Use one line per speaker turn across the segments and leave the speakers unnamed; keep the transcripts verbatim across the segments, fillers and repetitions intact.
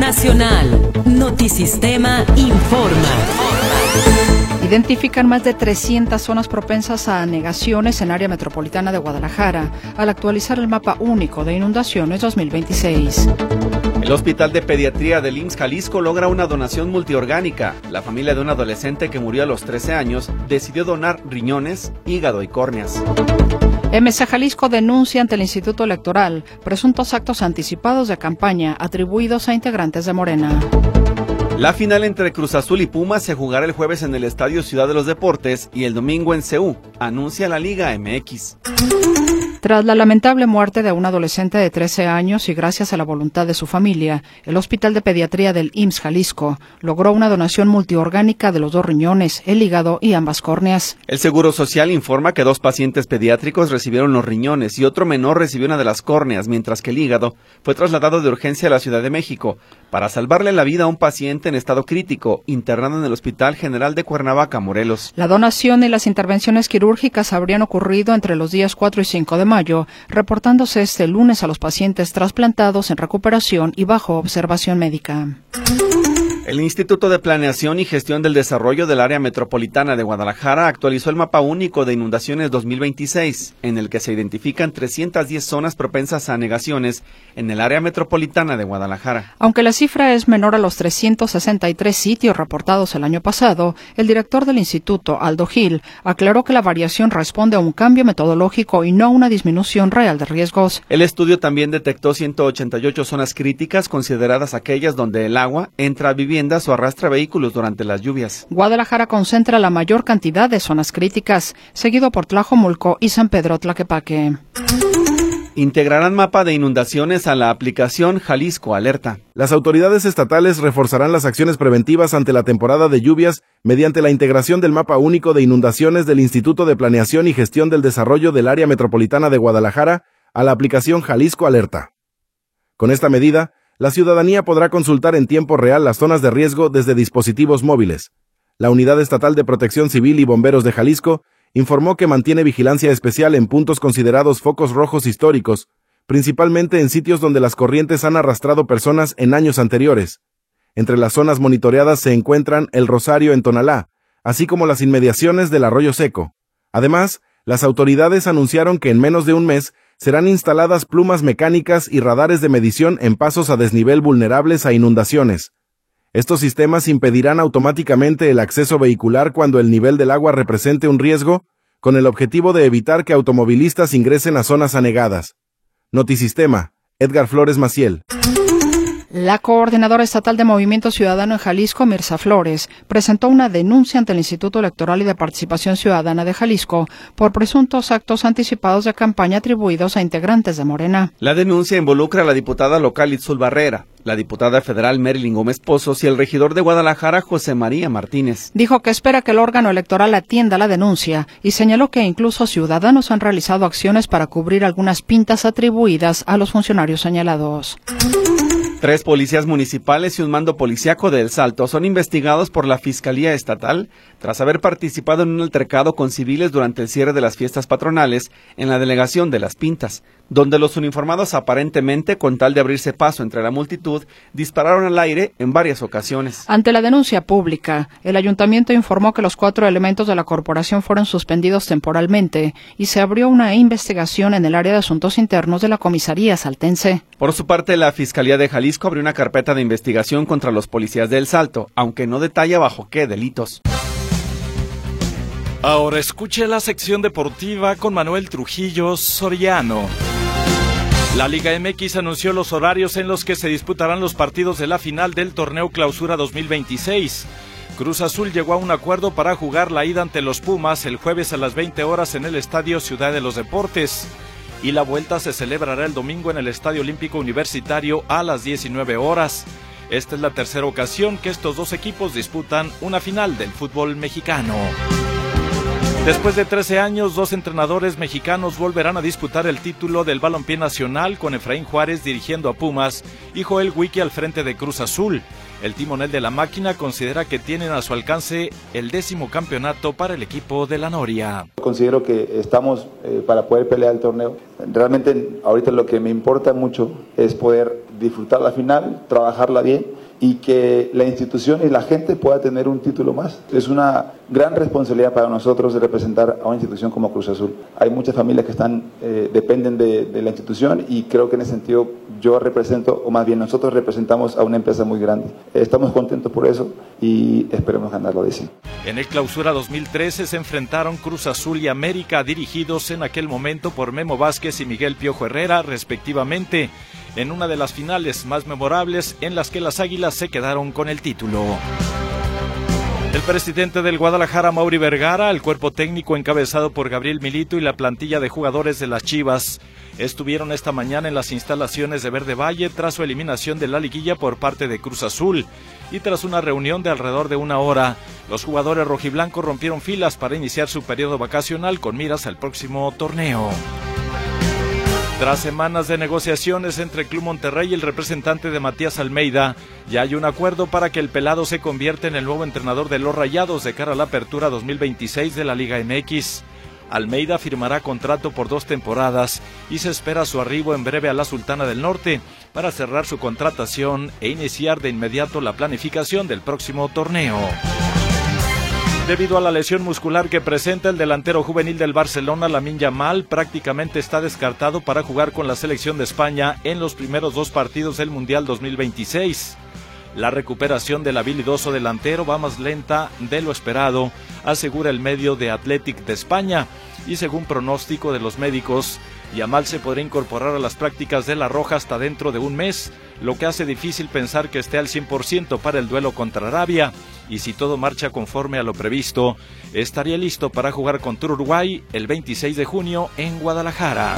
Nacional. Notisistema informa.
Identifican más de trescientas zonas propensas a anegaciones en área metropolitana de Guadalajara al actualizar el mapa único de inundaciones dos mil veintiséis.
El Hospital de Pediatría del I M S S Jalisco logra una donación multiorgánica. La familia de un adolescente que murió a los trece años decidió donar riñones, hígado y córneas.
M C Jalisco denuncia ante el Instituto Electoral presuntos actos anticipados de campaña atribuidos a integrantes de Morena.
La final entre Cruz Azul y Pumas se jugará el jueves en el Estadio Ciudad de los Deportes y el domingo en C U, anuncia la Liga M X.
Tras la lamentable muerte de un adolescente de trece años y gracias a la voluntad de su familia, el Hospital de Pediatría del I M S S Jalisco logró una donación multiorgánica de los dos riñones, el hígado y ambas córneas.
El Seguro Social informa que dos pacientes pediátricos recibieron los riñones y otro menor recibió una de las córneas, mientras que el hígado fue trasladado de urgencia a la Ciudad de México para salvarle la vida a un paciente en estado crítico, internado en el Hospital General de Cuernavaca, Morelos.
La donación y las intervenciones quirúrgicas habrían ocurrido entre los días cuatro y cinco de mayo, reportándose este lunes a los pacientes trasplantados en recuperación y bajo observación médica.
El Instituto de Planeación y Gestión del Desarrollo del Área Metropolitana de Guadalajara actualizó el mapa único de inundaciones dos mil veintiséis, en el que se identifican trescientas diez zonas propensas a anegaciones en el área metropolitana de Guadalajara.
Aunque la cifra es menor a los trescientos sesenta y tres sitios reportados el año pasado, el director del instituto, Aldo Gil, aclaró que la variación responde a un cambio metodológico y no a una disminución real de riesgos.
El estudio también detectó ciento ochenta y ocho zonas críticas, consideradas aquellas donde el agua entra a viviendas o arrastra vehículos durante las lluvias.
Guadalajara concentra la mayor cantidad de zonas críticas, seguido por Tlajomulco y San Pedro Tlaquepaque.
Integrarán mapa de inundaciones a la aplicación Jalisco Alerta.
Las autoridades estatales reforzarán las acciones preventivas ante la temporada de lluvias mediante la integración del mapa único de inundaciones del Instituto de Planeación y Gestión del Desarrollo del Área Metropolitana de Guadalajara a la aplicación Jalisco Alerta. Con esta medida, la ciudadanía podrá consultar en tiempo real las zonas de riesgo desde dispositivos móviles. La Unidad Estatal de Protección Civil y Bomberos de Jalisco informó que mantiene vigilancia especial en puntos considerados focos rojos históricos, principalmente en sitios donde las corrientes han arrastrado personas en años anteriores. Entre las zonas monitoreadas se encuentran El Rosario en Tonalá, así como las inmediaciones del Arroyo Seco. Además, las autoridades anunciaron que en menos de un mes serán instaladas plumas mecánicas y radares de medición en pasos a desnivel vulnerables a inundaciones. Estos sistemas impedirán automáticamente el acceso vehicular cuando el nivel del agua represente un riesgo, con el objetivo de evitar que automovilistas ingresen a zonas anegadas. Notisistema, Edgar Flores Maciel.
La coordinadora estatal de Movimiento Ciudadano en Jalisco, Mirza Flores, presentó una denuncia ante el Instituto Electoral y de Participación Ciudadana de Jalisco por presuntos actos anticipados de campaña atribuidos a integrantes de Morena.
La denuncia involucra a la diputada local Itzul Barrera, la diputada federal Marilyn Gómez Pozos y el regidor de Guadalajara, José María Martínez.
Dijo que espera que el órgano electoral atienda la denuncia y señaló que incluso ciudadanos han realizado acciones para cubrir algunas pintas atribuidas a los funcionarios señalados.
Tres policías municipales y un mando policíaco de El Salto son investigados por la Fiscalía Estatal tras haber participado en un altercado con civiles durante el cierre de las fiestas patronales en la delegación de Las Pintas, donde los uniformados aparentemente, con tal de abrirse paso entre la multitud, dispararon al aire en varias ocasiones.
Ante la denuncia pública, el ayuntamiento informó que los cuatro elementos de la corporación fueron suspendidos temporalmente y se abrió una investigación en el área de asuntos internos de la comisaría saltense.
Por su parte, la Fiscalía de Jalisco abrió una carpeta de investigación contra los policías de El Salto, aunque no detalla bajo qué delitos.
Ahora escuche la sección deportiva con Manuel Trujillo Soriano. La Liga M X anunció los horarios en los que se disputarán los partidos de la final del Torneo Clausura dos mil veintiséis. Cruz Azul llegó a un acuerdo para jugar la ida ante los Pumas el jueves a las veinte horas en el Estadio Ciudad de los Deportes. Y la vuelta se celebrará el domingo en el Estadio Olímpico Universitario a las diecinueve horas. Esta es la tercera ocasión que estos dos equipos disputan una final del fútbol mexicano. Después de trece años, dos entrenadores mexicanos volverán a disputar el título del balompié nacional, con Efraín Juárez dirigiendo a Pumas y Joel Wiki al frente de Cruz Azul. El timonel de la máquina considera que tienen a su alcance el décimo campeonato para el equipo de la Noria.
Considero que estamos eh, para poder pelear el torneo. Realmente ahorita lo que me importa mucho es poder disfrutar la final, trabajarla bien y que la institución y la gente pueda tener un título más. Es una gran responsabilidad para nosotros de representar a una institución como Cruz Azul. Hay muchas familias que están eh, dependen de, de la institución y creo que en ese sentido yo represento, o más bien nosotros representamos a una empresa muy grande. Eh, estamos contentos por eso y esperemos ganarlo de sí.
En el Clausura dos mil trece se enfrentaron Cruz Azul y América, dirigidos en aquel momento por Memo Vázquez y Miguel Piojo Herrera, respectivamente, en una de las finales más memorables en las que las Águilas se quedaron con el título. El presidente del Guadalajara, Mauri Vergara, el cuerpo técnico encabezado por Gabriel Milito y la plantilla de jugadores de las Chivas estuvieron esta mañana en las instalaciones de Verde Valle tras su eliminación de la liguilla por parte de Cruz Azul. Y tras una reunión de alrededor de una hora, los jugadores rojiblancos rompieron filas para iniciar su periodo vacacional con miras al próximo torneo. Tras semanas de negociaciones entre Club Monterrey y el representante de Matías Almeida, ya hay un acuerdo para que el pelado se convierta en el nuevo entrenador de los Rayados de cara a la apertura dos mil veintiséis de la Liga M X. Almeida firmará contrato por dos temporadas y se espera su arribo en breve a la Sultana del Norte para cerrar su contratación e iniciar de inmediato la planificación del próximo torneo. Debido a la lesión muscular que presenta el delantero juvenil del Barcelona, Lamine Yamal, prácticamente está descartado para jugar con la selección de España en los primeros dos partidos del Mundial dos mil veintiséis. La recuperación del habilidoso delantero va más lenta de lo esperado, asegura el medio The Athletic de España, y según pronóstico de los médicos, Yamal se podrá incorporar a las prácticas de la Roja hasta dentro de un mes, lo que hace difícil pensar que esté al cien por ciento para el duelo contra Arabia, y si todo marcha conforme a lo previsto, estaría listo para jugar contra Uruguay el veintiséis de junio en Guadalajara.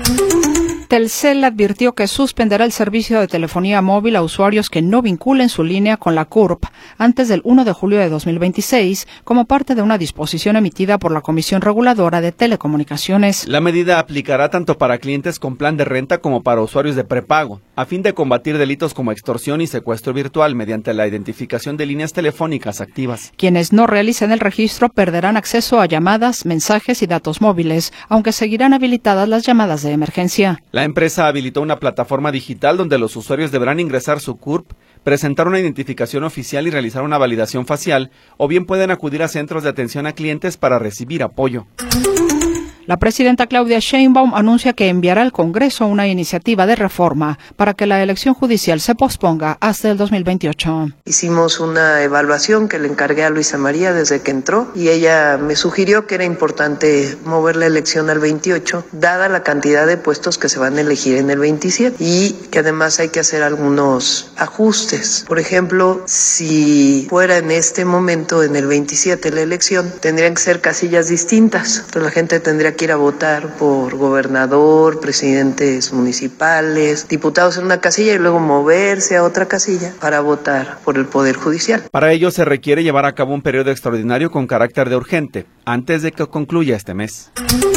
Telcel advirtió que suspenderá el servicio de telefonía móvil a usuarios que no vinculen su línea con la C U R P antes del primero de julio de dos mil veintiséis, como parte de una disposición emitida por la Comisión Reguladora de Telecomunicaciones.
La medida aplicará tanto para clientes con plan de renta como para usuarios de prepago, a fin de combatir delitos como extorsión y secuestro virtual mediante la identificación de líneas telefónicas activas.
Quienes no realicen el registro perderán acceso a llamadas, mensajes y datos móviles, aunque seguirán habilitadas las llamadas de emergencia.
La empresa habilitó una plataforma digital donde los usuarios deberán ingresar su C U R P, presentar una identificación oficial y realizar una validación facial, o bien pueden acudir a centros de atención a clientes para recibir apoyo.
La presidenta Claudia Sheinbaum anuncia que enviará al Congreso una iniciativa de reforma para que la elección judicial se posponga hasta el dos mil veintiocho.
Hicimos una evaluación que le encargué a Luisa María desde que entró y ella me sugirió que era importante mover la elección al veintiocho, dada la cantidad de puestos que se van a elegir en el veintisiete y que además hay que hacer algunos ajustes. Por ejemplo, si fuera en este momento, en el veintisiete, la elección, tendrían que ser casillas distintas. Entonces la gente tendría que ir a votar por gobernador, presidentes municipales, diputados en una casilla y luego moverse a otra casilla para votar por el Poder Judicial.
Para ello se requiere llevar a cabo un periodo extraordinario con carácter de urgente, antes de que concluya este mes.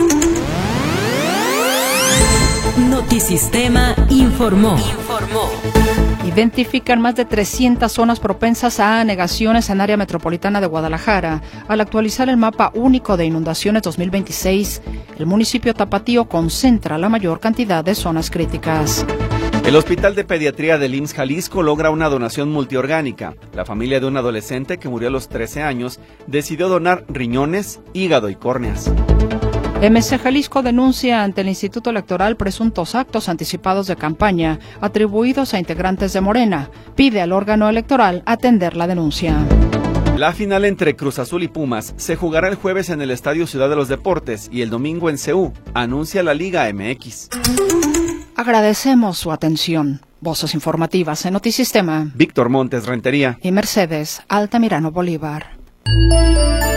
Notisistema informó. Informó.
Identifican más de trescientas zonas propensas a anegaciones en área metropolitana de Guadalajara. Al actualizar el mapa único de inundaciones dos mil veintiséis, el municipio tapatío concentra la mayor cantidad de zonas críticas.
El Hospital de Pediatría del I M S S Jalisco logra una donación multiorgánica. La familia de un adolescente que murió a los trece años decidió donar riñones, hígado y córneas.
M C Jalisco denuncia ante el Instituto Electoral presuntos actos anticipados de campaña atribuidos a integrantes de Morena. Pide al órgano electoral atender la denuncia.
La final entre Cruz Azul y Pumas se jugará el jueves en el Estadio Ciudad de los Deportes y el domingo en C U, anuncia la Liga M X.
Agradecemos su atención. Voces informativas en Notisistema.
Víctor Montes, Rentería.
Y Mercedes Altamirano Bolívar.